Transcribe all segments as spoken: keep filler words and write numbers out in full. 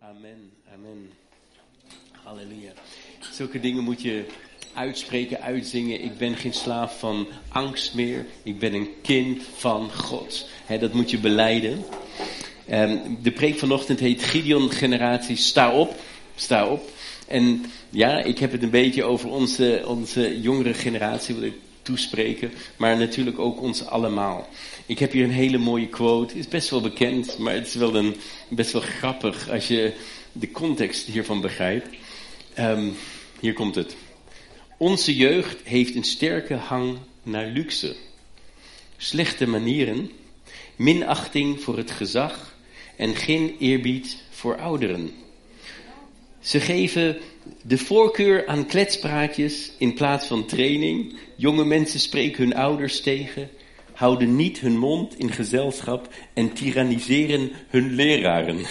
Amen, amen. Halleluja. Zulke dingen moet je uitspreken, uitzingen. Ik ben geen slaaf van angst meer. Ik ben een kind van God. He, dat moet je belijden. Um, de preek vanochtend heet Gideon Generatie. Sta op, sta op. En ja, ik heb het een beetje over onze, onze jongere generatie wil ik toespreken. Maar natuurlijk ook ons allemaal. Ik heb hier een hele mooie quote. Het is best wel bekend, maar het is wel een, best wel grappig als je de context hiervan begrijpt. Um, hier komt het. Onze jeugd heeft een sterke hang naar luxe. Slechte manieren, minachting voor het gezag en geen eerbied voor ouderen. Ze geven de voorkeur aan kletspraatjes in plaats van training. Jonge mensen spreken hun ouders tegen, houden niet hun mond in gezelschap en tiranniseren hun leraren.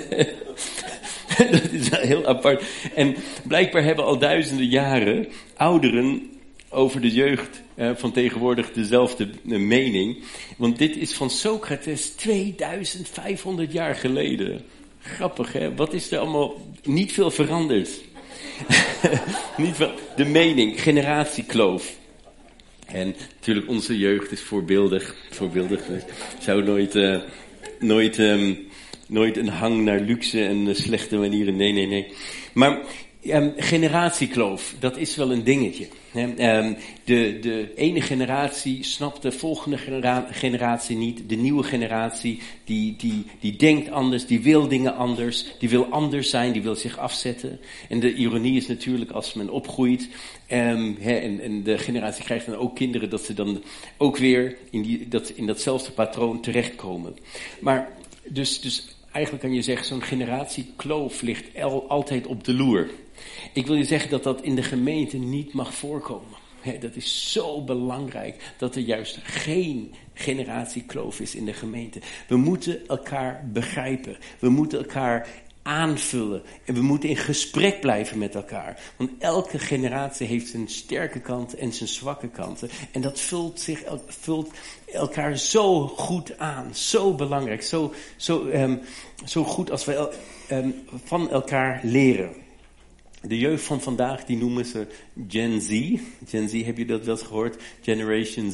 Dat is heel apart. En blijkbaar hebben al duizenden jaren ouderen over de jeugd uh, van tegenwoordig dezelfde uh, mening. Want dit is van Socrates tweeduizend vijfhonderd jaar geleden. Grappig, hè? Wat is er allemaal niet veel veranderd? Niet veel. De mening, generatiekloof. En natuurlijk onze jeugd is voorbeeldig. Voorbeeldig. Dus zou nooit, uh, nooit, um, nooit een hang naar luxe en uh, slechte manieren. Nee, nee, nee. Maar um, generatiekloof, dat is wel een dingetje. Um, de, de ene generatie snapt de volgende genera- generatie niet. De nieuwe generatie, die, die, die denkt anders, die wil dingen anders. Die wil anders zijn, die wil zich afzetten. En de ironie is natuurlijk als men opgroeit. Um, he, en, en de generatie krijgt dan ook kinderen, dat ze dan ook weer in, die, dat, in datzelfde patroon terechtkomen. Maar dus, dus eigenlijk kan je zeggen, zo'n generatiekloof ligt el, altijd op de loer. Ik wil je zeggen dat dat in de gemeente niet mag voorkomen. He, dat is zo belangrijk dat er juist geen generatiekloof is in de gemeente. We moeten elkaar begrijpen. We moeten elkaar aanvullen. En we moeten in gesprek blijven met elkaar. Want elke generatie heeft zijn sterke kanten en zijn zwakke kanten. En dat vult, zich, vult elkaar zo goed aan. Zo belangrijk. Zo, zo, um, zo goed als we el, um, van elkaar leren. De jeugd van vandaag, die noemen ze Gen Z. Gen Z, heb je dat wel eens gehoord? Generation Z.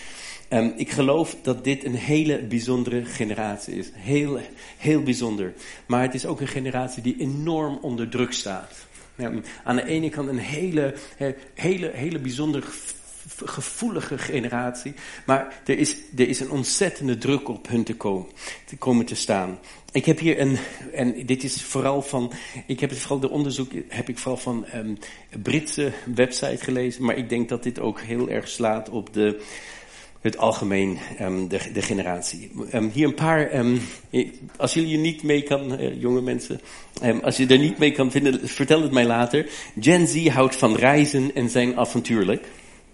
Um, ik geloof dat dit een hele bijzondere generatie is. Heel, heel bijzonder. Maar het is ook een generatie die enorm onder druk staat. Um, aan de ene kant een hele, hele, hele bijzonder gevoelige generatie. Maar er is, er is een ontzettende druk op hun te komen te, komen te staan. Ik heb hier een, en dit is vooral van, ik heb het vooral de onderzoek, heb ik vooral van um, een Britse website gelezen. Maar ik denk dat dit ook heel erg slaat op de, het algemeen, um, de, de generatie. Um, hier een paar, um, als jullie je niet mee kan, uh, jonge mensen, um, als je er niet mee kan vinden, vertel het mij later. Gen Z houdt van reizen en zijn avontuurlijk.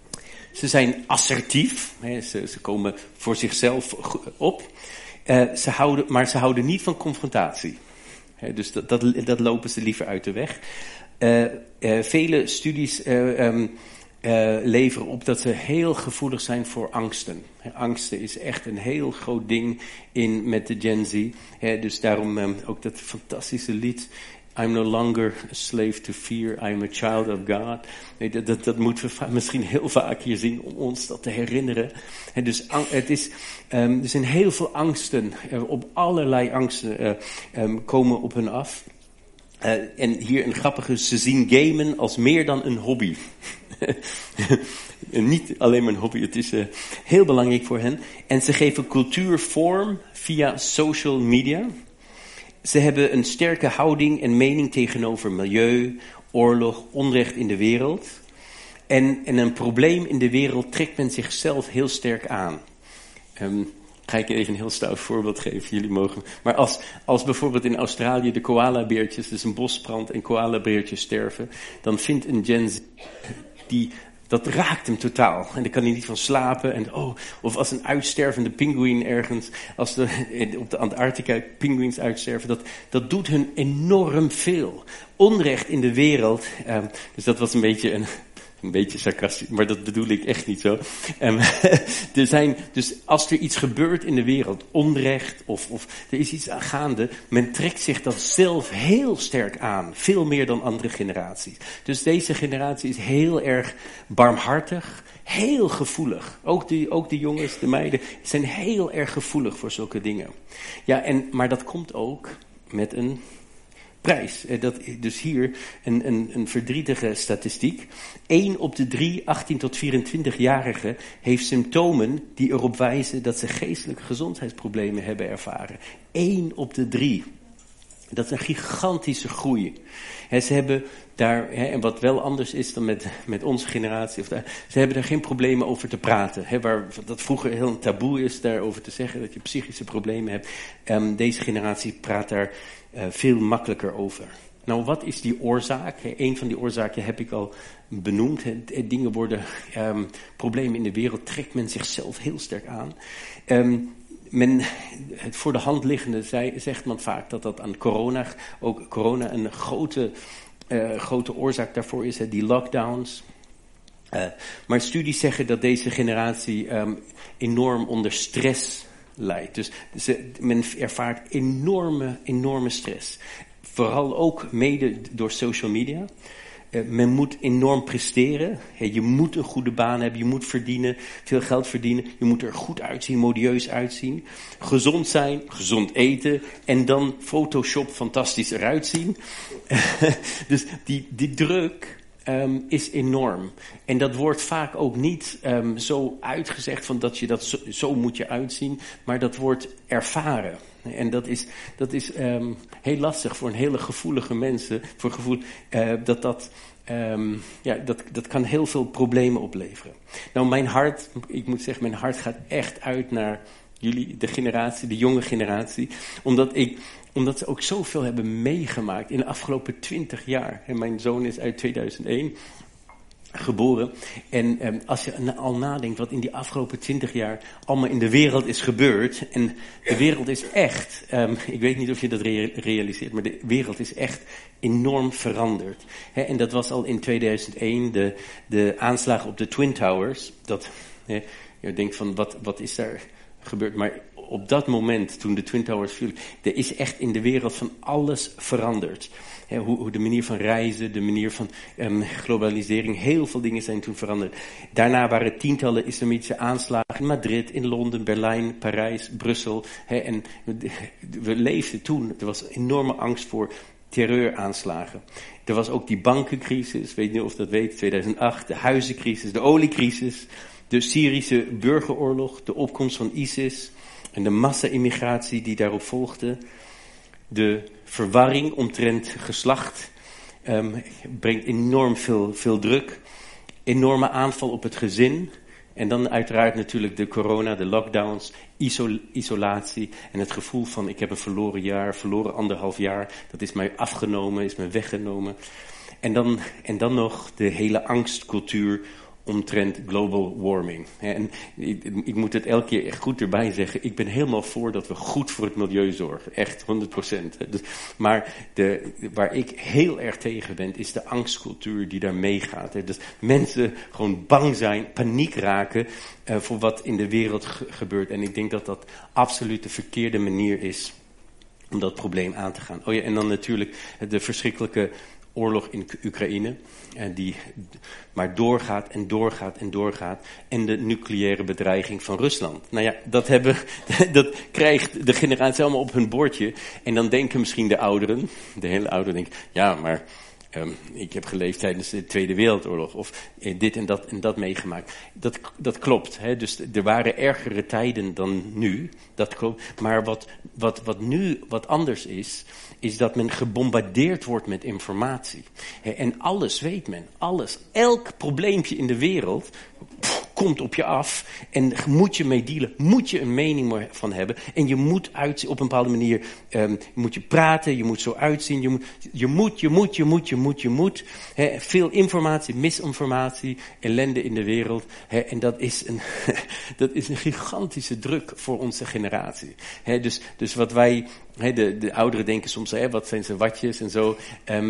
Ze zijn assertief, hè, ze, ze komen voor zichzelf op. Uh, ze houden, maar ze houden niet van confrontatie. He, dus dat, dat, dat lopen ze liever uit de weg. Uh, uh, vele studies uh, um, uh, leveren op dat ze heel gevoelig zijn voor angsten. He, angsten is echt een heel groot ding in, met de Gen Z. He, dus daarom um, ook dat fantastische lied. I'm no longer a slave to fear, I'm a child of God. Nee, dat, dat, dat moeten we va- misschien heel vaak hier zien om ons dat te herinneren. En dus het is, um, er zijn heel veel angsten, uh, op allerlei angsten uh, um, komen op hen af. Uh, en hier een grappige, ze zien gamen als meer dan een hobby. Niet alleen maar een hobby, het is uh, heel belangrijk voor hen. En ze geven cultuur vorm via social media. Ze hebben een sterke houding en mening tegenover milieu, oorlog, onrecht in de wereld. En, en een probleem in de wereld trekt men zichzelf heel sterk aan. Um, ga ik even een heel stout voorbeeld geven, jullie mogen. Maar als, als bijvoorbeeld in Australië de koalabeertjes, dus een bosbrand en koalabeertjes sterven, dan vindt een Gen Z die... Dat raakt hem totaal. En daar kan hij niet van slapen. En, oh, of als een uitstervende pinguïn ergens, als de, op de Antarctica pinguïns uitsterven, dat, dat doet hun enorm veel. Onrecht in de wereld. Uh, dus dat was een beetje een Een beetje sarcastisch, maar dat bedoel ik echt niet zo. Um, er zijn, dus als er iets gebeurt in de wereld, onrecht of, of er is iets aan gaande, men trekt zich dat zelf heel sterk aan. Veel meer dan andere generaties. Dus deze generatie is heel erg barmhartig, heel gevoelig. Ook de, ook de jongens, de meiden, zijn heel erg gevoelig voor zulke dingen. Ja, en, maar dat komt ook met een prijs. Dat, dus hier een, een, een verdrietige statistiek. één op de drie achttien tot vierentwintig-jarigen heeft symptomen die erop wijzen dat ze geestelijke gezondheidsproblemen hebben ervaren. één op de drie. Dat is een gigantische groei. He, ze hebben daar, he, en wat wel anders is dan met, met onze generatie, of daar, ze hebben daar geen problemen over te praten. He, waar dat vroeger heel een taboe is daarover te zeggen dat je psychische problemen hebt. Um, deze generatie praat daar uh, veel makkelijker over. Nou, wat is die oorzaak? He, een van die oorzaken heb ik al benoemd. He, dingen worden, um, problemen in de wereld trekt men zichzelf heel sterk aan. Um, Men, het voor de hand liggende zei, zegt men vaak dat dat aan corona, ook corona een grote, uh, grote oorzaak daarvoor is, hè, die lockdowns. Uh, maar studies zeggen dat deze generatie um, enorm onder stress lijdt. Dus ze, men ervaart enorme, enorme stress. Vooral ook mede door social media. Uh, men moet enorm presteren. Hey, je moet een goede baan hebben, je moet verdienen, veel geld verdienen. Je moet er goed uitzien, modieus uitzien. Gezond zijn, gezond eten en dan Photoshop fantastisch eruit zien. Dus die, die druk um, is enorm. En dat wordt vaak ook niet um, zo uitgezegd van dat je dat zo, zo moet je uitzien, maar dat wordt ervaren. En dat is, dat is um, heel lastig voor een hele gevoelige mensen, voor gevoel, uh, dat dat, um, ja, dat, dat kan heel veel problemen opleveren. Nou, mijn hart, ik moet zeggen, mijn hart gaat echt uit naar jullie, de generatie, de jonge generatie, omdat ik, omdat ze ook zoveel hebben meegemaakt in de afgelopen twintig jaar. En mijn zoon is uit tweeduizend één geboren. En um, als je al nadenkt wat in die afgelopen twintig jaar allemaal in de wereld is gebeurd. En de wereld is echt, um, ik weet niet of je dat rea- realiseert, maar de wereld is echt enorm veranderd. He, en dat was al in tweeduizend één, de, de aanslagen op de Twin Towers. Dat, he, je denkt van, wat, wat is daar gebeurd? Maar op dat moment, toen de Twin Towers vielen, er is echt in de wereld van alles veranderd. He, hoe, hoe de manier van reizen, de manier van um, globalisering, heel veel dingen zijn toen veranderd. Daarna waren tientallen islamitische aanslagen in Madrid, in Londen, Berlijn, Parijs, Brussel. He, en we leefden toen, er was enorme angst voor terreuraanslagen. Er was ook die bankencrisis, weet niet of dat weet, tweeduizend acht, de huizencrisis, de oliecrisis, de Syrische burgeroorlog, de opkomst van ISIS en de massa-immigratie die daarop volgde. De verwarring omtrent geslacht um, brengt enorm veel, veel druk. Enorme aanval op het gezin. En dan uiteraard natuurlijk de corona, de lockdowns, isol- isolatie en het gevoel van ik heb een verloren jaar, verloren anderhalf jaar. Dat is mij afgenomen, is mij weggenomen. En dan, en dan nog de hele angstcultuur omtrent global warming. En ik, ik moet het elke keer echt goed erbij zeggen. Ik ben helemaal voor dat we goed voor het milieu zorgen. Echt, honderd procent. Dus, maar de, waar ik heel erg tegen ben, is de angstcultuur die daar meegaat. Dus mensen gewoon bang zijn, paniek raken uh, voor wat in de wereld ge- gebeurt. En ik denk dat dat absoluut de verkeerde manier is om dat probleem aan te gaan. Oh ja, en dan natuurlijk de verschrikkelijke oorlog in Oekraïne, die maar doorgaat en doorgaat en doorgaat. En de nucleaire bedreiging van Rusland. Nou ja, dat, hebben, dat krijgt de generatie allemaal op hun bordje. En dan denken misschien de ouderen, de hele ouderen denken, ja, maar um, ik heb geleefd tijdens de Tweede Wereldoorlog. Of eh, dit en dat en dat meegemaakt. Dat, dat klopt. Hè? Dus er waren ergere tijden dan nu. Dat klopt. Maar wat, wat, wat nu wat anders is, is dat men gebombardeerd wordt met informatie. En alles weet men, alles. Elk probleempje in de wereld pff, komt op je af en moet je mee dealen, moet je een mening van hebben. En je moet uitzien, op een bepaalde manier, um, moet je praten, je moet zo uitzien, je moet, je moet, je moet, je moet, je moet, je moet. He, veel informatie, misinformatie, ellende in de wereld. He, en dat is een, dat is een gigantische druk voor onze generatie. He, dus, dus wat wij, he, de, de ouderen denken soms, he, wat zijn ze watjes en zo. Um,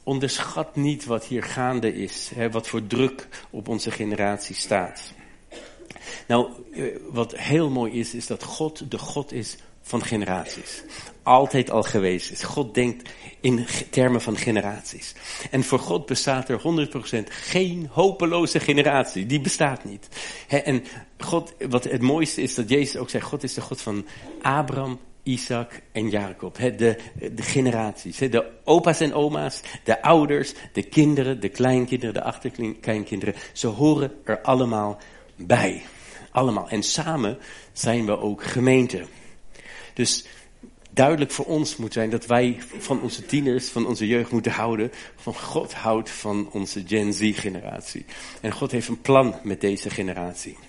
onderschat niet wat hier gaande is. Hè, wat voor druk op onze generatie staat. Nou, wat heel mooi is, is dat God de God is van generaties. Altijd al geweest is. God denkt in termen van generaties. En voor God bestaat er honderd procent geen hopeloze generatie. Die bestaat niet. He, en God, wat het mooiste is dat Jezus ook zei, God is de God van Abraham, Isaac en Jacob. He, de, de generaties. He, de opa's en oma's, de ouders, de kinderen, de kleinkinderen, de achterkleinkinderen. Ze horen er allemaal bij. Allemaal. En samen zijn we ook gemeente. Dus duidelijk voor ons moet zijn dat wij van onze tieners, van onze jeugd moeten houden. Van God houdt van onze Gen Z-generatie. En God heeft een plan met deze generatie.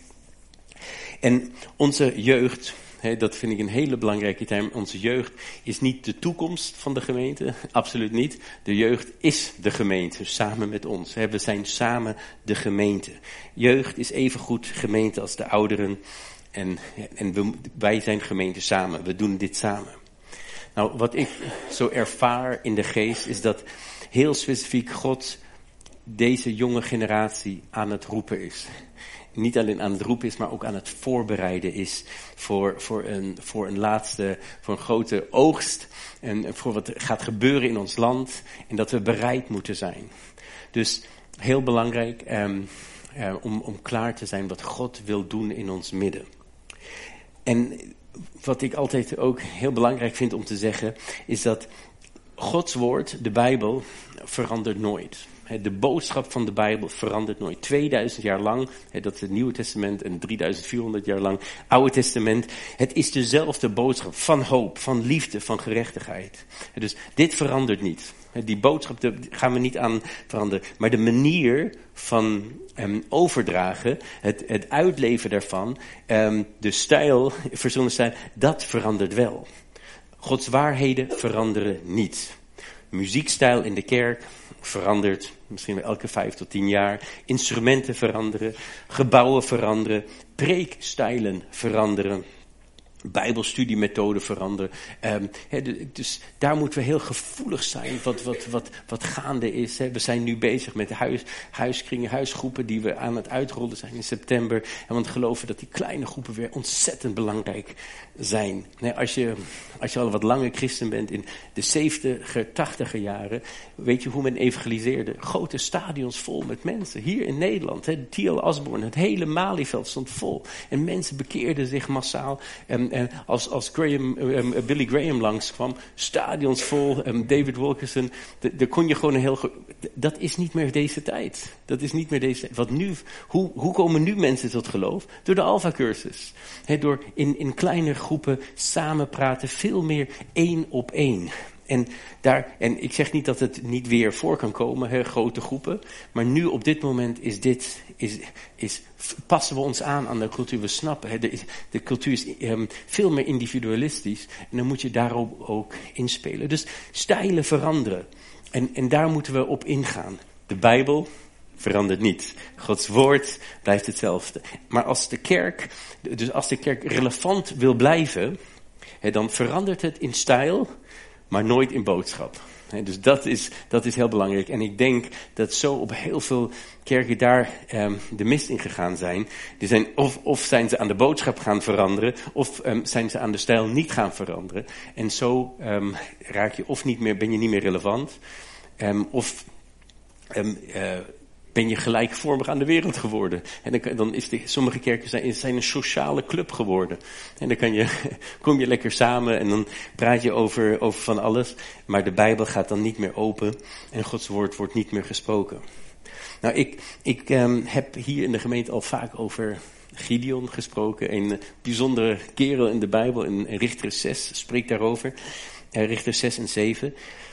En onze jeugd, hè, dat vind ik een hele belangrijke term. Onze jeugd is niet de toekomst van de gemeente. Absoluut niet. De jeugd is de gemeente, samen met ons. Hè. We zijn samen de gemeente. Jeugd is evengoed gemeente als de ouderen. En, en we, wij zijn gemeente samen. We doen dit samen. Nou, wat ik zo ervaar in de geest is dat heel specifiek God deze jonge generatie aan het roepen is. Niet alleen aan het roepen is, maar ook aan het voorbereiden is voor, voor, een, voor een laatste, voor een grote oogst. En voor wat gaat gebeuren in ons land. En dat we bereid moeten zijn. Dus heel belangrijk um, uh, om, om klaar te zijn wat God wil doen in ons midden. En wat ik altijd ook heel belangrijk vind om te zeggen, is dat Gods woord, de Bijbel, verandert nooit. De boodschap van de Bijbel verandert nooit. tweeduizend jaar lang, dat is het Nieuwe Testament, en drieduizend vierhonderd jaar lang Oude Testament. Het is dezelfde boodschap van hoop, van liefde, van gerechtigheid. Dus dit verandert niet. Die boodschap daar gaan we niet aan veranderen. Maar de manier van um, overdragen, het, het uitleven daarvan, um, de stijl, verschillende stijl, dat verandert wel. Gods waarheden veranderen niet. Muziekstijl in de kerk verandert misschien wel elke vijf tot tien jaar. Instrumenten veranderen, gebouwen veranderen, preekstijlen veranderen. Bijbelstudiemethoden veranderen. Um, he, dus daar moeten we heel gevoelig zijn wat, wat, wat, wat gaande is. He. We zijn nu bezig met huis, huiskringen, huisgroepen die we aan het uitrollen zijn in september. En want geloven dat die kleine groepen weer ontzettend belangrijk zijn. Nee, als, je, als je al wat langer christen bent in de zeventiger, tachtiger jaren, weet je hoe men evangeliseerde. Grote stadions vol met mensen. Hier in Nederland, he, T L Osborne, het hele Malieveld stond vol. En mensen bekeerden zich massaal. En En als, als Graham, um, Billy Graham langskwam, stadions vol, um, David Wilkerson, daar kon je gewoon een heel... Go- dat is niet meer deze tijd. Dat is niet meer deze tijd. Wat nu, hoe, hoe komen nu mensen tot geloof? Door de Alpha-cursus. He, door in, in kleine groepen samen praten, veel meer één op één. En, daar, en ik zeg niet dat het niet weer voor kan komen, hè, grote groepen. Maar nu op dit moment is dit, is, is, passen we ons aan aan de cultuur. We snappen, hè, de, de cultuur is um, veel meer individualistisch. En dan moet je daarop ook inspelen. Dus stijlen veranderen. En, en daar moeten we op ingaan. De Bijbel verandert niet. Gods woord blijft hetzelfde. Maar als de kerk, dus als de kerk relevant wil blijven, hè, dan verandert het in stijl, maar nooit in boodschap. He, dus dat is, dat is heel belangrijk. En ik denk dat zo op heel veel kerken daar um, de mist in gegaan zijn. Die zijn of, of zijn ze aan de boodschap gaan veranderen, of um, zijn ze aan de stijl niet gaan veranderen. En zo um, raak je of niet meer, ben je niet meer relevant, um, of um, uh, ben je gelijkvormig aan de wereld geworden. En dan, dan is de, sommige kerken zijn, zijn een sociale club geworden. En dan kan je, kom je lekker samen en dan praat je over, over van alles. Maar de Bijbel gaat dan niet meer open en Gods woord wordt niet meer gesproken. Nou, ik, ik um, heb hier in de gemeente al vaak over Gideon gesproken. Een bijzondere kerel in de Bijbel. In Richter zes spreekt daarover. Uh, Richter zes en zeven.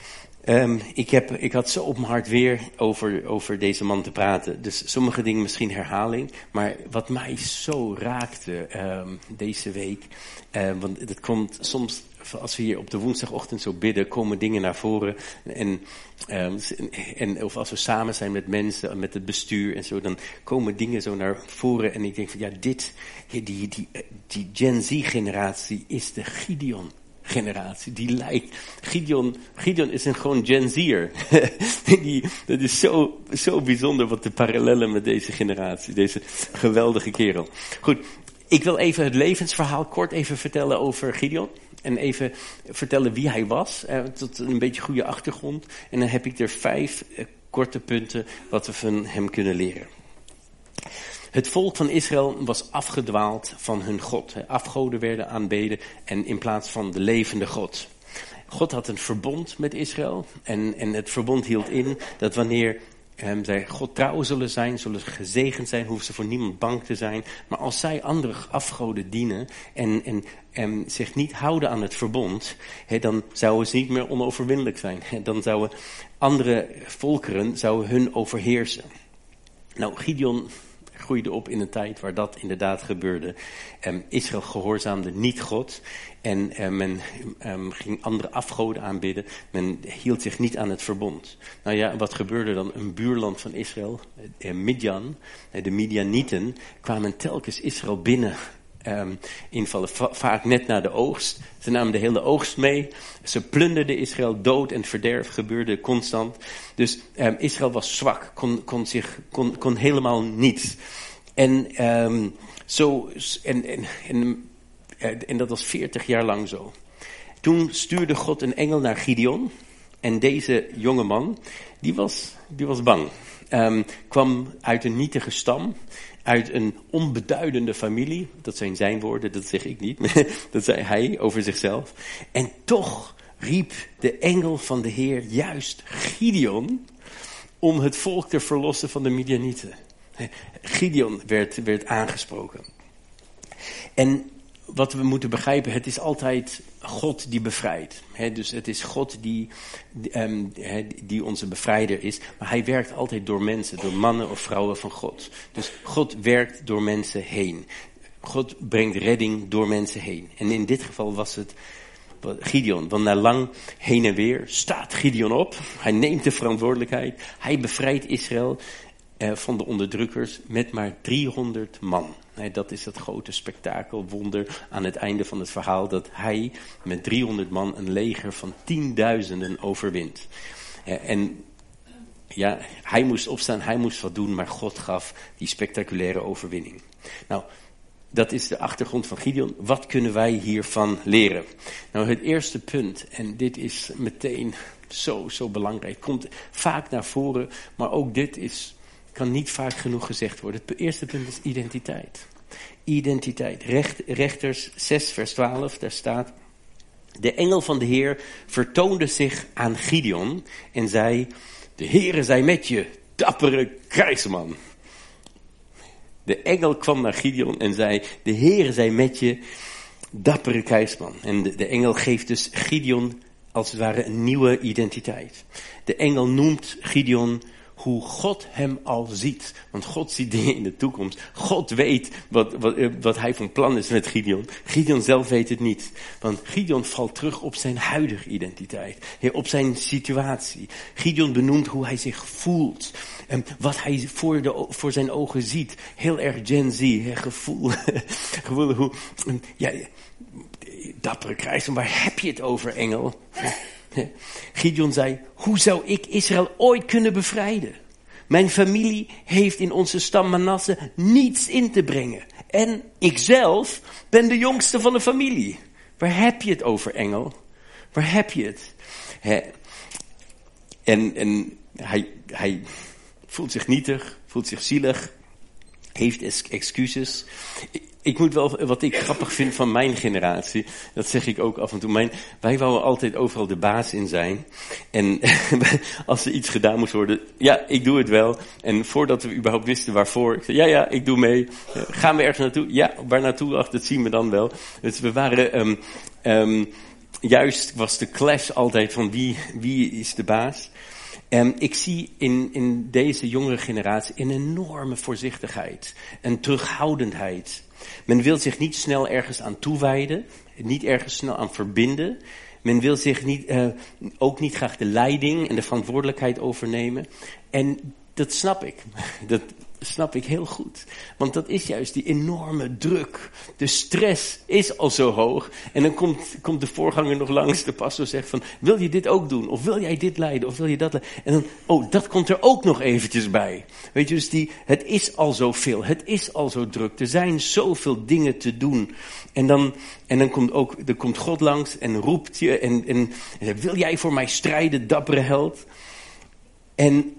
Um, ik, heb, ik had zo op mijn hart weer over, over deze man te praten. Dus sommige dingen misschien herhaling. Maar wat mij zo raakte um, deze week. Um, want het komt soms, als we hier op de woensdagochtend zo bidden, komen dingen naar voren. En, um, en of als we samen zijn met mensen, met het bestuur en zo, dan komen dingen zo naar voren. En ik denk van ja, dit, die, die, die Gen Z-generatie is de Gideon generatie. Die lijkt, Gideon, Gideon is een gewoon Gen Z'er. die, dat is zo, zo bijzonder wat de parallellen met deze generatie, deze geweldige kerel. Goed, ik wil even het levensverhaal kort even vertellen over Gideon. En even vertellen wie hij was, eh, tot een beetje goede achtergrond. En dan heb ik er vijf eh, korte punten wat we van hem kunnen leren. Het volk van Israël was afgedwaald van hun God. Afgoden werden aanbeden en in plaats van de levende God. God had een verbond met Israël. En, en het verbond hield in dat wanneer um, zij God trouw zullen zijn, zullen ze gezegend zijn, hoeven ze voor niemand bang te zijn. Maar als zij andere afgoden dienen en, en, en zich niet houden aan het verbond, he, dan zouden ze niet meer onoverwinnelijk zijn. He, dan zouden andere volkeren zouden hun overheersen. Nou, Gideon groeide op in een tijd waar dat inderdaad gebeurde. Um, Israël gehoorzaamde niet God en um, men um, ging andere afgoden aanbidden. Men hield zich niet aan het verbond. Nou ja, wat gebeurde dan? Een buurland van Israël, uh, Midjan, uh, de Midianieten, kwamen telkens Israël binnen um, invallen. Va- vaak net na de oogst. Ze namen de hele oogst mee. Ze plunderden Israël. Dood en verderf gebeurde constant. Dus um, Israël was zwak. Kon, kon, zich, kon, kon helemaal niets. En, um, zo, en, en, en, en dat was veertig jaar lang zo. Toen stuurde God een engel naar Gideon. En deze jonge man, die was, die was bang. Um, kwam uit een nietige stam. Uit een onbeduidende familie. Dat zijn zijn woorden, dat zeg ik niet. Dat zei hij over zichzelf. En toch riep de engel van de Heer juist Gideon om het volk te verlossen van de Midianieten. Gideon werd, werd aangesproken. En wat we moeten begrijpen, het is altijd God die bevrijdt. He, dus het is God die, um, he, die onze bevrijder is. Maar hij werkt altijd door mensen, door mannen of vrouwen van God. Dus God werkt door mensen heen. God brengt redding door mensen heen. En in dit geval was het Gideon. Want na lang heen en weer staat Gideon op. Hij neemt de verantwoordelijkheid. Hij bevrijdt Israël uh, van de onderdrukkers met maar driehonderd man. Nee, dat is het grote spektakel, wonder aan het einde van het verhaal, dat hij met driehonderd man een leger van tienduizenden overwint. En ja, hij moest opstaan, hij moest wat doen, maar God gaf die spectaculaire overwinning. Nou, dat is de achtergrond van Gideon. Wat kunnen wij hiervan leren? Nou, het eerste punt, en dit is meteen zo, zo belangrijk, komt vaak naar voren, maar ook dit is... kan niet vaak genoeg gezegd worden. Het eerste punt is identiteit. Identiteit. Recht, Rechters zes vers twaalf, daar staat: de engel van de Heer vertoonde zich aan Gideon en zei: de Heere zij met je, dappere krijgsman. De engel kwam naar Gideon en zei: de Heere zij met je, dappere krijgsman. En de, de engel geeft dus Gideon als het ware een nieuwe identiteit. De engel noemt Gideon hoe God hem al ziet. Want God ziet dingen in de toekomst. God weet wat, wat, wat hij van plan is met Gideon. Gideon zelf weet het niet. Want Gideon valt terug op zijn huidige identiteit. Op zijn situatie. Gideon benoemt hoe hij zich voelt. En wat hij voor, de, voor zijn ogen ziet. Heel erg Gen Z. Gevoel. Gevoel hoe... Ja, dappere krijgsman, waar heb je het over, engel? Gideon zei: hoe zou ik Israël ooit kunnen bevrijden? Mijn familie heeft in onze stam Manasse niets in te brengen. En ikzelf ben de jongste van de familie. Waar heb je het over, engel? Waar heb je het? He, en en hij, hij voelt zich nietig, voelt zich zielig, heeft excuses. Ik moet wel, wat ik grappig vind van mijn generatie, dat zeg ik ook af en toe. Mijn, wij wouden altijd overal de baas in zijn. En als er iets gedaan moest worden, ja, ik doe het wel. En voordat we überhaupt wisten waarvoor, ik zei, ja, ja, ik doe mee. Uh, gaan we ergens naartoe? Ja, waar naartoe? Ach, dat zien we dan wel. Dus we waren, um, um, juist was de clash altijd van wie, wie is de baas. Um, ik zie in, in deze jongere generatie een enorme voorzichtigheid, een terughoudendheid. Men wil zich niet snel ergens aan toewijden, niet ergens snel aan verbinden. Men wil zich niet, uh, ook niet graag de leiding en de verantwoordelijkheid overnemen. En dat snap ik. Dat snap ik heel goed. Want dat is juist die enorme druk. De stress is al zo hoog. En dan komt, komt de voorganger nog langs. De pastor zegt van, wil je dit ook doen? Of wil jij dit leiden? Of wil je dat leiden? En dan, oh, dat komt er ook nog eventjes bij. Weet je, dus die, het is al zoveel. Het is al zo druk. Er zijn zoveel dingen te doen. En dan, en dan komt ook, er komt God langs en roept je. En, en, en wil jij voor mij strijden, dappere held? En...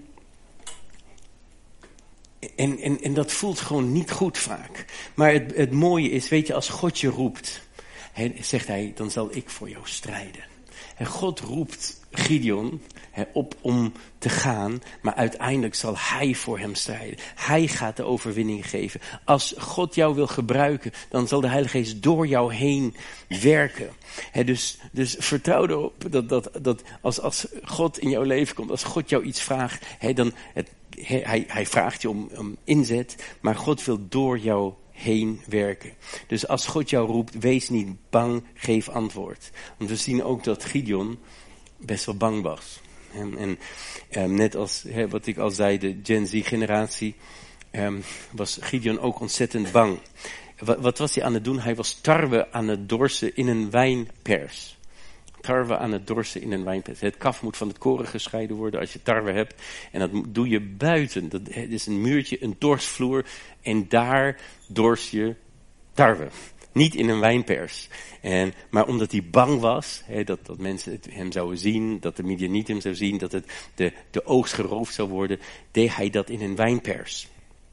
En, en, en dat voelt gewoon niet goed vaak. Maar het, het mooie is, weet je, als God je roept, he, zegt hij, dan zal ik voor jou strijden. En God roept Gideon he, op om te gaan, maar uiteindelijk zal hij voor hem strijden. Hij gaat de overwinning geven. Als God jou wil gebruiken, dan zal de Heilige Geest door jou heen werken. He, dus, dus vertrouw erop dat, dat, dat als, als God in jouw leven komt, als God jou iets vraagt, he, dan... Het, Hij, hij vraagt je om, om inzet, maar God wil door jou heen werken. Dus als God jou roept, wees niet bang, geef antwoord. Want we zien ook dat Gideon best wel bang was. En, en um, net als he, wat ik al zei, de Gen Z-generatie, um, was Gideon ook ontzettend bang. Wat, wat was hij aan het doen? Hij was tarwe aan het dorsen in een wijnpers. Tarwe aan het dorsen in een wijnpers. Het kaf moet van het koren gescheiden worden als je tarwe hebt. En dat doe je buiten. Dat is een muurtje, een dorsvloer. En daar dors je tarwe. Niet in een wijnpers. En, maar omdat hij bang was, he, dat, dat mensen het hem zouden zien, dat de media niet hem zou zien, dat het de, de oogst geroofd zou worden, deed hij dat in een wijnpers.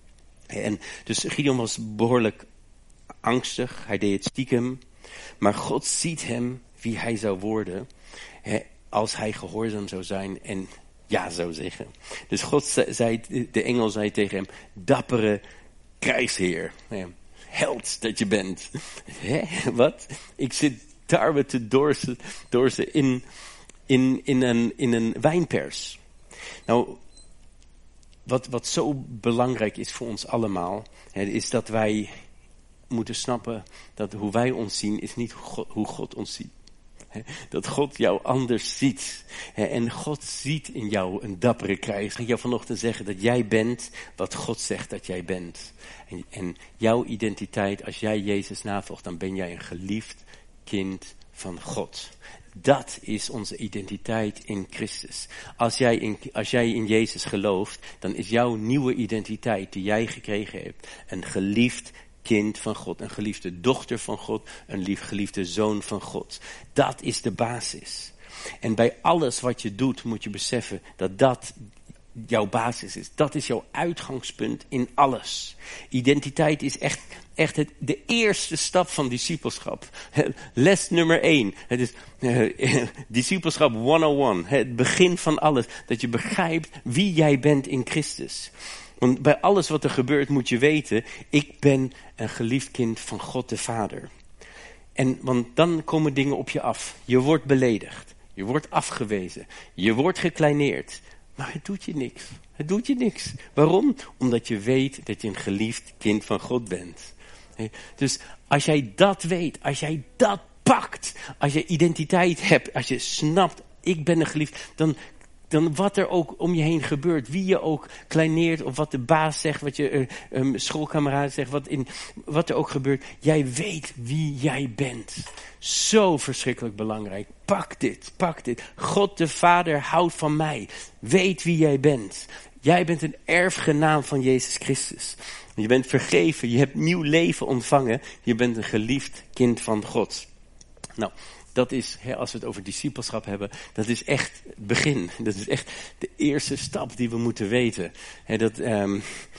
En dus Gideon was behoorlijk angstig. Hij deed het stiekem. Maar God ziet hem wie hij zou worden, hè, als hij gehoorzaam zou zijn en ja zou zeggen. Dus God zei, de engel zei tegen hem, dappere krijgsheer, hè, held dat je bent. Hè, wat? Ik zit tarwe te dorsen, dorsen in, in, in, een, in een wijnpers. Nou, wat, wat zo belangrijk is voor ons allemaal, hè, is dat wij moeten snappen dat hoe wij ons zien is niet hoe God ons ziet. Dat God jou anders ziet. En God ziet in jou een dappere krijger. Ik ga jou vanochtend zeggen dat jij bent wat God zegt dat jij bent. En, en jouw identiteit, als jij Jezus navolgt, dan ben jij een geliefd kind van God. Dat is onze identiteit in Christus. Als jij in, als jij in Jezus gelooft, dan is jouw nieuwe identiteit die jij gekregen hebt een geliefd kind van God, een geliefde dochter van God, een lief geliefde zoon van God. Dat is de basis. En bij alles wat je doet moet je beseffen dat dat jouw basis is. Dat is jouw uitgangspunt in alles. Identiteit is echt, echt het, de eerste stap van discipelschap. Les nummer één. Het is uh, discipelschap honderdéén. Het begin van alles. Dat je begrijpt wie jij bent in Christus. Want bij alles wat er gebeurt moet je weten, ik ben een geliefd kind van God de Vader. En want dan komen dingen op je af. Je wordt beledigd. Je wordt afgewezen. Je wordt gekleineerd. Maar het doet je niks. Het doet je niks. Waarom? Omdat je weet dat je een geliefd kind van God bent. Dus als jij dat weet, als jij dat pakt, als je identiteit hebt, als je snapt, ik ben een geliefd, dan... Dan wat er ook om je heen gebeurt, wie je ook kleineert, of wat de baas zegt, wat je uh, um, schoolkameraad zegt, wat, in, wat er ook gebeurt. Jij weet wie jij bent. Zo verschrikkelijk belangrijk. Pak dit, pak dit. God de Vader houdt van mij. Weet wie jij bent. Jij bent een erfgenaam van Jezus Christus. Je bent vergeven, je hebt nieuw leven ontvangen. Je bent een geliefd kind van God. Nou... Dat is, hè, als we het over discipelschap hebben, dat is echt het begin. Dat is echt de eerste stap die we moeten weten. Hè, dat, um,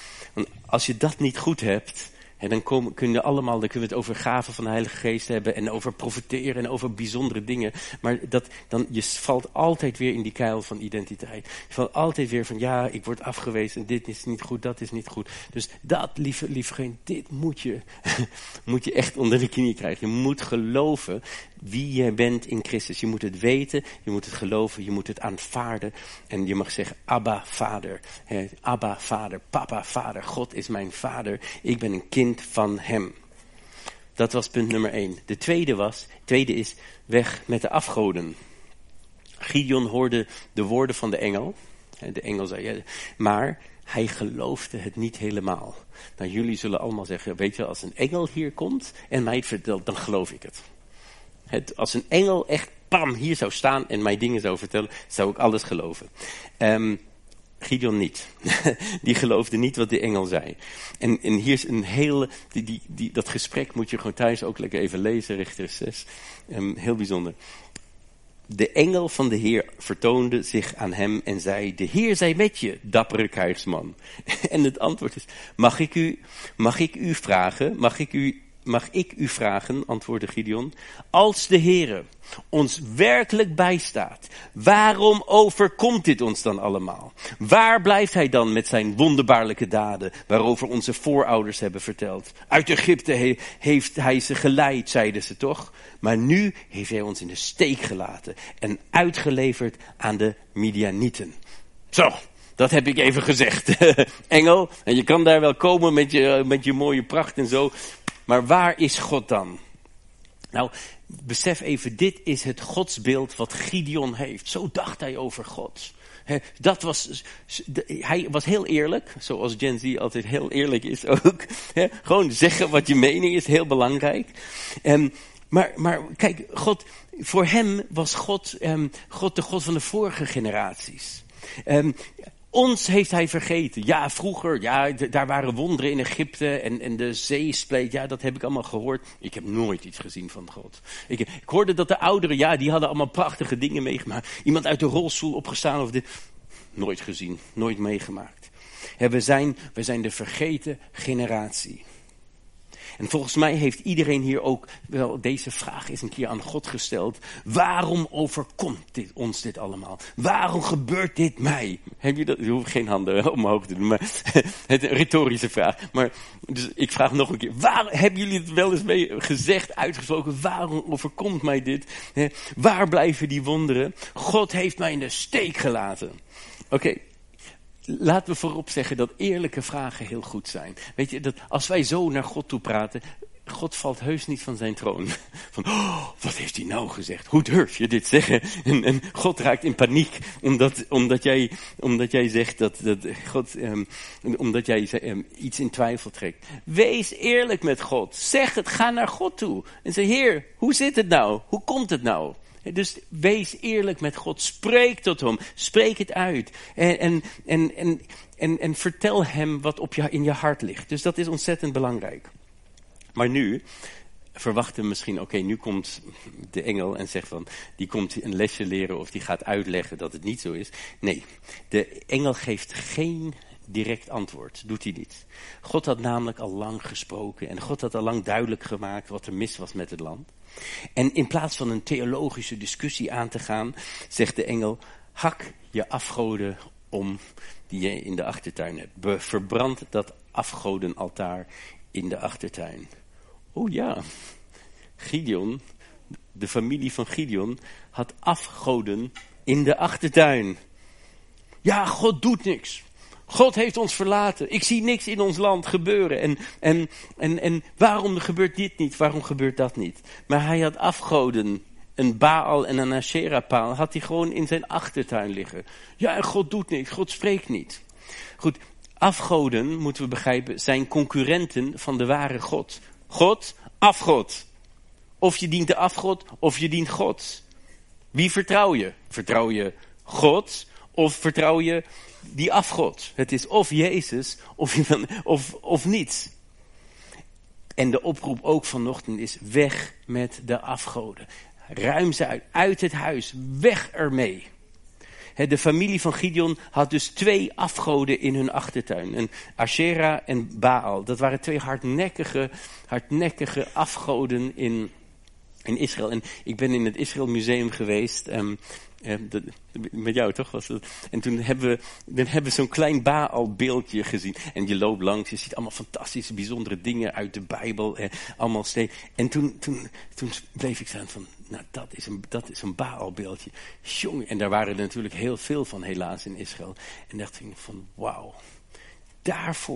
als je dat niet goed hebt, hè, dan komen, kunnen allemaal, dan kunnen we het over gaven van de Heilige Geest hebben en over profiteren en over bijzondere dingen. Maar dat, dan, je valt altijd weer in die kuil van identiteit. Je valt altijd weer van, ja, ik word afgewezen, dit is niet goed, dat is niet goed. Dus dat, lieve, lieve vriend, dit moet je, moet je echt onder de knie krijgen. Je moet geloven wie je bent in Christus. Je moet het weten, je moet het geloven, je moet het aanvaarden. En je mag zeggen, Abba, Vader. He, Abba, Vader, Papa, Vader. God is mijn Vader. Ik ben een kind van Hem. Dat was punt nummer één. De tweede was, tweede is, weg met de afgoden. Gideon hoorde de woorden van de engel. De engel zei, ja, maar hij geloofde het niet helemaal. Nou, jullie zullen allemaal zeggen, weet je, als een engel hier komt en mij het vertelt, dan geloof ik het. het als een engel echt, pam, hier zou staan en mij dingen zou vertellen, zou ik alles geloven. Um, Gideon niet. Die geloofde niet wat de engel zei. En, en hier is een hele, die, die, die, dat gesprek moet je gewoon thuis ook lekker even lezen, Richter zes. Um, heel bijzonder. De engel van de Heer vertoonde zich aan hem en zei, de Heer zij met je, dappere krijgsman. En het antwoord is, mag ik u, mag ik u vragen, mag ik u, mag ik u vragen, antwoordde Gideon, als de Heere ons werkelijk bijstaat, waarom overkomt dit ons dan allemaal? Waar blijft hij dan met zijn wonderbaarlijke daden, waarover onze voorouders hebben verteld? Uit Egypte he, heeft hij ze geleid, zeiden ze toch? Maar nu heeft hij ons in de steek gelaten en uitgeleverd aan de Midianieten. Zo, dat heb ik even gezegd, engel. En je kan daar wel komen met je, met je mooie pracht en zo. Maar waar is God dan? Nou, besef even, dit is het godsbeeld wat Gideon heeft. Zo dacht hij over God. He, dat was, hij was heel eerlijk, zoals Gen Z altijd heel eerlijk is ook. He, gewoon zeggen wat je mening is, heel belangrijk. Um, maar, maar kijk, God, voor hem was God, um, God de God van de vorige generaties. Um, Ons heeft hij vergeten. Ja, vroeger, ja, d- daar waren wonderen in Egypte en, en de zee spleet. Ja, dat heb ik allemaal gehoord. Ik heb nooit iets gezien van God. Ik, ik hoorde dat de ouderen, ja, die hadden allemaal prachtige dingen meegemaakt. Iemand uit de rolstoel opgestaan of dit. Nooit gezien, nooit meegemaakt. Ja, we zijn, we zijn de vergeten generatie. En volgens mij heeft iedereen hier ook wel deze vraag eens een keer aan God gesteld. Waarom overkomt dit, ons dit allemaal? Waarom gebeurt dit mij? Heb je dat? Je hoeft geen handen omhoog te doen, maar het is een retorische vraag. Maar dus ik vraag nog een keer. Waar, hebben jullie het wel eens mee gezegd, uitgesproken? Waarom overkomt mij dit? He, waar blijven die wonderen? God heeft mij in de steek gelaten. Oké. Okay. Laten we voorop zeggen dat eerlijke vragen heel goed zijn. Weet je, dat als wij zo naar God toe praten, God valt heus niet van zijn troon. Van, oh, wat heeft hij nou gezegd? Hoe durf je dit zeggen? En, en God raakt in paniek, omdat, omdat, jij, omdat jij zegt dat, dat God, um, omdat jij um, iets in twijfel trekt. Wees eerlijk met God. Zeg het, ga naar God toe. En zeg, Heer, hoe zit het nou? Hoe komt het nou? Dus wees eerlijk met God. Spreek tot hem. Spreek het uit. En, en, en, en, en, en vertel hem wat op je, in je hart ligt. Dus dat is ontzettend belangrijk. Maar nu verwachten we misschien, oké, okay, nu komt de engel en zegt van, die komt een lesje leren of die gaat uitleggen dat het niet zo is. Nee, de engel geeft geen direct antwoord. Doet hij niet. God had namelijk al lang gesproken en God had al lang duidelijk gemaakt wat er mis was met het land. En in plaats van een theologische discussie aan te gaan, zegt de engel, hak je afgoden om die je in de achtertuin hebt. Be- verbrand dat afgodenaltaar in de achtertuin. Oh ja, Gideon, de familie van Gideon, had afgoden in de achtertuin. Ja, God doet niks. God heeft ons verlaten. Ik zie niks in ons land gebeuren. En, en, en, en waarom gebeurt dit niet? Waarom gebeurt dat niet? Maar hij had afgoden. Een Baal en een Asherah-paal had hij gewoon in zijn achtertuin liggen. Ja, en God doet niks. God spreekt niet. Goed, afgoden, moeten we begrijpen, zijn concurrenten van de ware God. God, afgod. Of je dient de afgod, of je dient God. Wie vertrouw je? Vertrouw je God, of vertrouw je die afgod? Het is of Jezus, of, of, of niet. En de oproep ook vanochtend is, weg met de afgoden. Ruim ze uit, uit het huis, weg ermee. De familie van Gideon had dus twee afgoden in hun achtertuin. Een Asherah en Baal. Dat waren twee hardnekkige, hardnekkige afgoden in, in Israël. En ik ben in het Israël Museum geweest. Um, um, de, met jou toch was dat? En toen hebben we, dan hebben we zo'n klein Baal beeldje gezien. En je loopt langs, je ziet allemaal fantastische, bijzondere dingen uit de Bijbel. Eh, allemaal steen. En toen, toen, toen bleef ik staan van, nou, dat is een, dat is een Baalbeeldje. Jongen, en daar waren er natuurlijk heel veel van helaas in Israël. En dacht ik van, wauw, daarvoor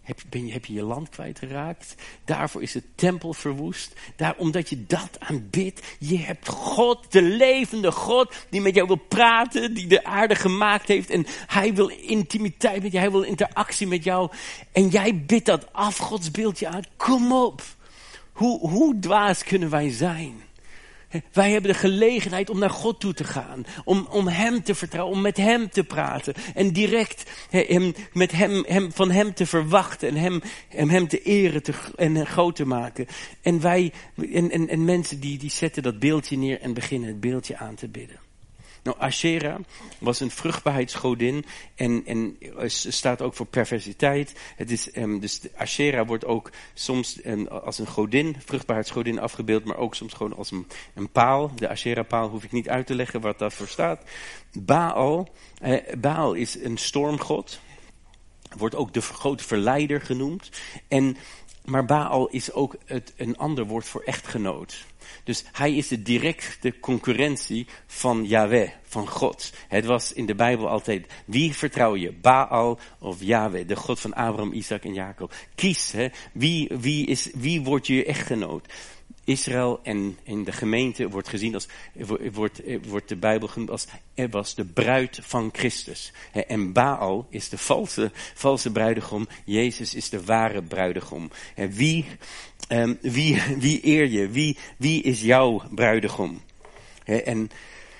heb, ben je, heb je je land kwijtgeraakt. Daarvoor is de tempel verwoest. Daar, omdat je dat aanbidt. Je hebt God, de levende God, die met jou wil praten, die de aarde gemaakt heeft. En hij wil intimiteit met je, hij wil interactie met jou. En jij bidt dat afgodsbeeldje aan. Kom op. Hoe, hoe dwaas kunnen wij zijn? Wij hebben de gelegenheid om naar God toe te gaan. Om, om hem te vertrouwen, om met hem te praten. En direct hem, met hem, hem, van hem te verwachten. En hem, en hem te eren te, en groot te maken. En wij, en, en, en mensen die, die zetten dat beeldje neer en beginnen het beeldje aan te bidden. Nou, Asherah was een vruchtbaarheidsgodin en, en staat ook voor perversiteit. Het is, um, dus Asherah wordt ook soms um, als een godin, vruchtbaarheidsgodin afgebeeld, maar ook soms gewoon als een, een paal. De Asherah-paal hoef ik niet uit te leggen wat daarvoor staat. Baal, eh, Baal is een stormgod, wordt ook de grote verleider genoemd. En, maar Baal is ook het, een ander woord voor echtgenoot. Dus hij is de directe concurrentie van Yahweh, van God. Het was in de Bijbel altijd, wie vertrouw je? Baal of Yahweh, de God van Abraham, Isaac en Jacob. Kies, hè? Wie, wie, is, wie wordt je echtgenoot? Israël en in de gemeente wordt gezien als, wordt, wordt de Bijbel genoemd als, er was de bruid van Christus. En Baal is de valse, valse bruidegom, Jezus is de ware bruidegom. En wie, um, wie, wie eer je? Wie, wie is jouw bruidegom? En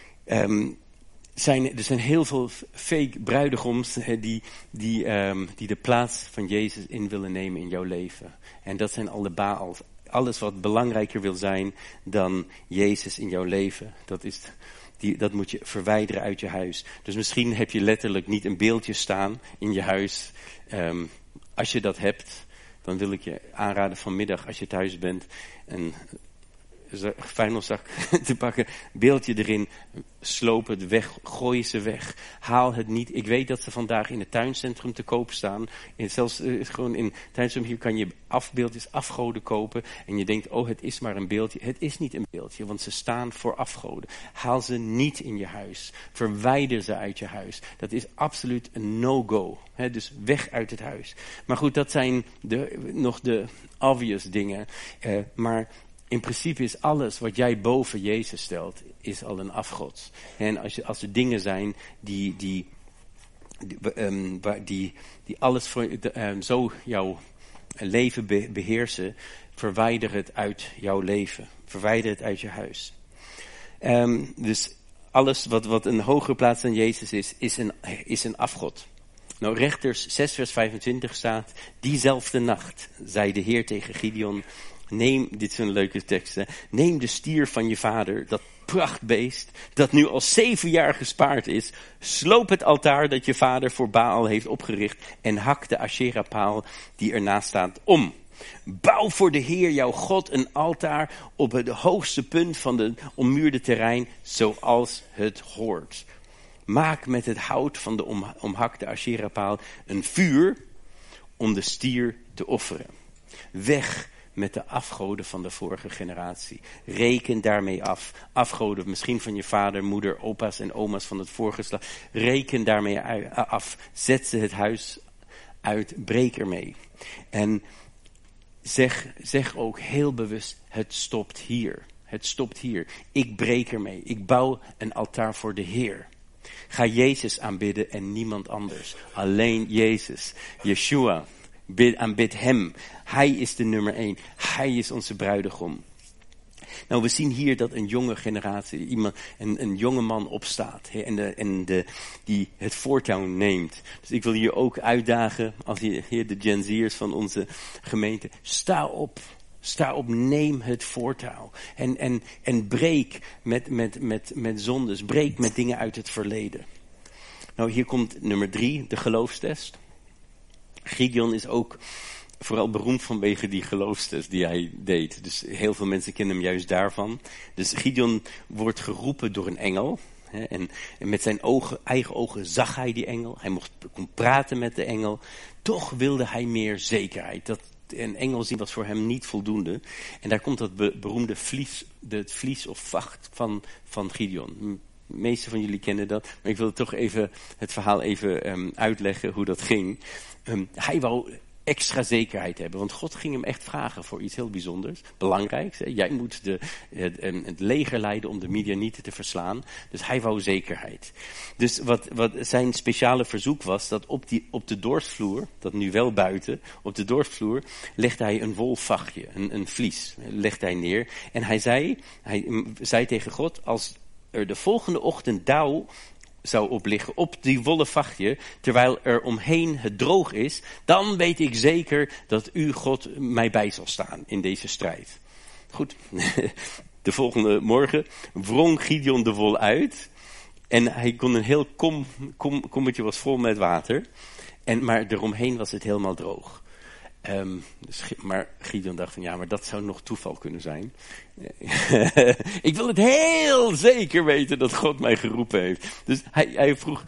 um, zijn, er zijn heel veel fake bruidegoms he, die, die, um, die de plaats van Jezus in willen nemen in jouw leven. En dat zijn alle Baals. Alles wat belangrijker wil zijn dan Jezus in jouw leven. Dat, is, die, dat moet je verwijderen uit je huis. Dus misschien heb je letterlijk niet een beeldje staan in je huis. Um, als je dat hebt, dan wil ik je aanraden vanmiddag als je thuis bent een vuilniszak te pakken, beeldje erin, sloop het weg, gooi ze weg, haal het niet. Ik weet dat ze vandaag in het tuincentrum te koop staan. En zelfs uh, gewoon in het tuincentrum hier kan je afbeeldjes, afgoden kopen. En je denkt, oh het is maar een beeldje. Het is niet een beeldje, want ze staan voor afgoden. Haal ze niet in je huis. Verwijder ze uit je huis. Dat is absoluut een no-go. He, dus weg uit het huis. Maar goed, dat zijn de, nog de obvious dingen. Uh, maar in principe is alles wat jij boven Jezus stelt, is al een afgod. En als, je, als er dingen zijn die, die, die, um, die, die alles voor, um, zo jouw leven be, beheersen, verwijder het uit jouw leven. Verwijder het uit je huis. Um, dus alles wat, wat een hogere plaats dan Jezus is, is een, is een afgod. Nou, Rechters zes vers vijfentwintig staat, diezelfde nacht zei de Heer tegen Gideon, neem, dit is een leuke tekst, hè, neem de stier van je vader, dat prachtbeest, dat nu al zeven jaar gespaard is, sloop het altaar dat je vader voor Baal heeft opgericht en hak de Asherah-paal die ernaast staat om. Bouw voor de Heer jouw God een altaar op het hoogste punt van het ommuurde terrein, zoals het hoort. Maak met het hout van de om, omhakte Asherah-paal een vuur om de stier te offeren. Weg met de afgoden van de vorige generatie. Reken daarmee af. Afgoden misschien van je vader, moeder, opa's en oma's van het vorige slag. Reken daarmee af. Zet ze het huis uit. Breek ermee. En zeg, zeg ook heel bewust, het stopt hier. Het stopt hier. Ik breek ermee. Ik bouw een altaar voor de Heer. Ga Jezus aanbidden en niemand anders. Alleen Jezus. Yeshua. Bid, aanbid hem. Hij is de nummer één. Hij is onze bruidegom. Nou, we zien hier dat een jonge generatie, iemand, een, een jonge man opstaat. He, en de, en de, die het voortouw neemt. Dus ik wil je ook uitdagen, als je hier de Gen Z'ers van onze gemeente. Sta op. Sta op, neem het voortouw. En, en, en breek met, met, met, met zondes. Breek met dingen uit het verleden. Nou, hier komt nummer drie, de geloofstest. Gideon is ook vooral beroemd vanwege die geloofstest die hij deed. Dus heel veel mensen kennen hem juist daarvan. Dus Gideon wordt geroepen door een engel. Hè, en, en met zijn ogen, eigen ogen zag hij die engel. Hij mocht kon praten met de engel. Toch wilde hij meer zekerheid. Dat een engel zien was voor hem niet voldoende. En daar komt dat be, beroemde vlies, het vlies of vacht van, van Gideon. De meeste van jullie kennen dat. Maar ik wil toch even het verhaal even um, uitleggen hoe dat ging. Um, hij wou extra zekerheid hebben. Want God ging hem echt vragen voor iets heel bijzonders, belangrijks. Hè? Jij moet de, het, het leger leiden om de Midianieten te verslaan. Dus hij wou zekerheid. Dus wat, wat zijn speciale verzoek was, dat op, die, op de doorvloer, dat nu wel buiten, op de doorvloer legde hij een wolvachtje, een, een vlies, legde hij neer. En hij zei, hij zei tegen God, als er de volgende ochtend dauw zou opliggen op die wollen vachtje, terwijl er omheen het droog is, dan weet ik zeker dat u, God, mij bij zal staan in deze strijd. Goed, de volgende morgen wrong Gideon de wol uit en hij kon een heel kom, kom, kommetje was vol met water, en, maar eromheen was het helemaal droog. Um, dus, maar Gideon dacht van ja, maar dat zou nog toeval kunnen zijn. Ik wil het heel zeker weten dat God mij geroepen heeft. Dus hij, hij vroeg,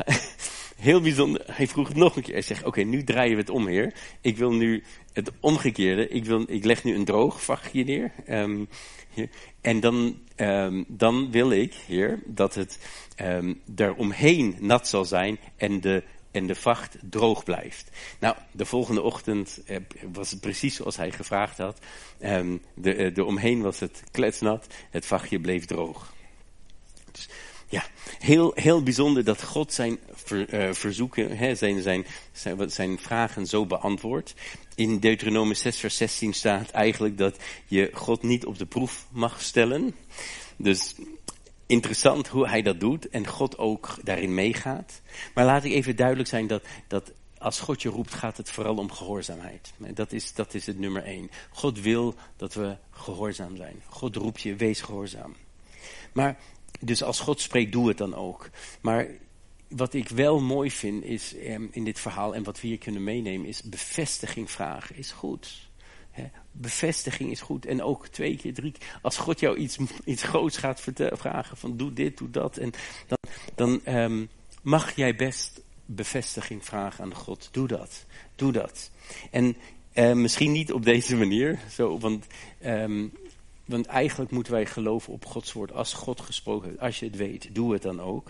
heel bijzonder, hij vroeg het nog een keer. Hij zegt, oké, okay, nu draaien we het om, Heer. Ik wil nu het omgekeerde. Ik, wil, ik leg nu een droog vachtje neer. Um, en dan, um, dan wil ik, Heer, dat het um, daaromheen nat zal zijn en de en de vacht droog blijft. Nou, de volgende ochtend eh, was het precies zoals hij gevraagd had. Um, de, de omheen was het kletsnat, het vachtje bleef droog. Dus ja, heel, heel bijzonder dat God zijn ver, uh, verzoeken, hè, zijn, zijn, zijn, zijn vragen zo beantwoordt. In Deuteronomium zes vers zestien staat eigenlijk dat je God niet op de proef mag stellen. Dus interessant hoe hij dat doet en God ook daarin meegaat. Maar laat ik even duidelijk zijn dat, dat als God je roept, gaat het vooral om gehoorzaamheid. Dat is, dat is het nummer één. God wil dat we gehoorzaam zijn. God roept je, wees gehoorzaam. Maar, dus als God spreekt, doe het dan ook. Maar wat ik wel mooi vind is in dit verhaal en wat we hier kunnen meenemen is bevestiging vragen is goed. He, bevestiging is goed. En ook twee keer, drie keer. Als God jou iets, iets groots gaat vertel, vragen. Van doe dit, doe dat. En dan, dan um, mag jij best bevestiging vragen aan God. Doe dat. Doe dat. En uh, misschien niet op deze manier. Zo, want, um, want eigenlijk moeten wij geloven op Gods woord. Als God gesproken heeft. Als je het weet. Doe het dan ook.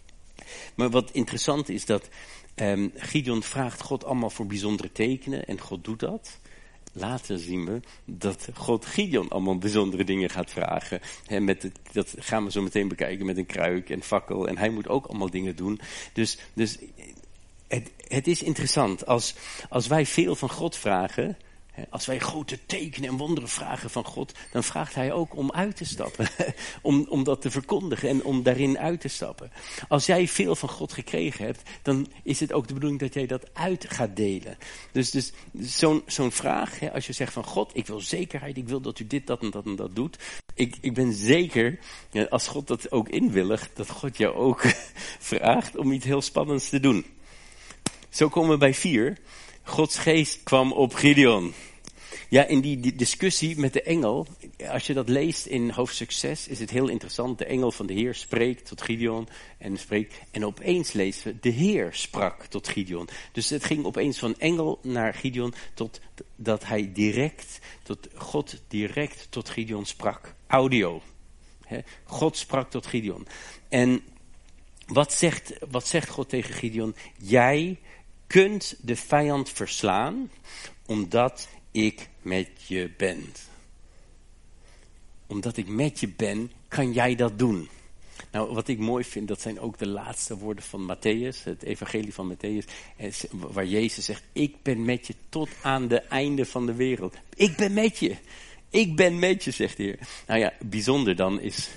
Maar wat interessant is dat um, Gideon vraagt God allemaal voor bijzondere tekenen. En God doet dat. Later zien we dat God Gideon allemaal bijzondere dingen gaat vragen. He, met het, dat gaan we zo meteen bekijken met een kruik en fakkel. En hij moet ook allemaal dingen doen. Dus, dus het, het is interessant. Als, als wij veel van God vragen, he, als wij grote tekenen en wonderen vragen van God, dan vraagt hij ook om uit te stappen. om, om dat te verkondigen en om daarin uit te stappen. Als jij veel van God gekregen hebt, dan is het ook de bedoeling dat jij dat uit gaat delen. Dus, dus zo'n, zo'n vraag, hè, als je zegt van God, ik wil zekerheid, ik wil dat u dit, dat en dat en dat doet. Ik, ik ben zeker, ja, als God dat ook inwilligt, dat God jou ook vraagt om iets heel spannends te doen. Zo komen we bij vier. Gods geest kwam op Gideon. Ja, in die, die discussie met de engel, als je dat leest in hoofdstuk zes, is het heel interessant. De engel van de Heer spreekt tot Gideon en spreekt. En opeens lezen we, de Heer sprak tot Gideon. Dus het ging opeens van engel naar Gideon, tot dat hij direct, tot God direct tot Gideon sprak. Audio. He, God sprak tot Gideon. En wat zegt, wat zegt God tegen Gideon? Jij kunt de vijand verslaan, omdat ik met je ben. Omdat ik met je ben, kan jij dat doen. Nou, wat ik mooi vind, dat zijn ook de laatste woorden van Matthäus, het evangelie van Matthäus, waar Jezus zegt, ik ben met je tot aan de einde van de wereld. Ik ben met je. Ik ben met je, zegt de Heer. Nou ja, bijzonder dan is,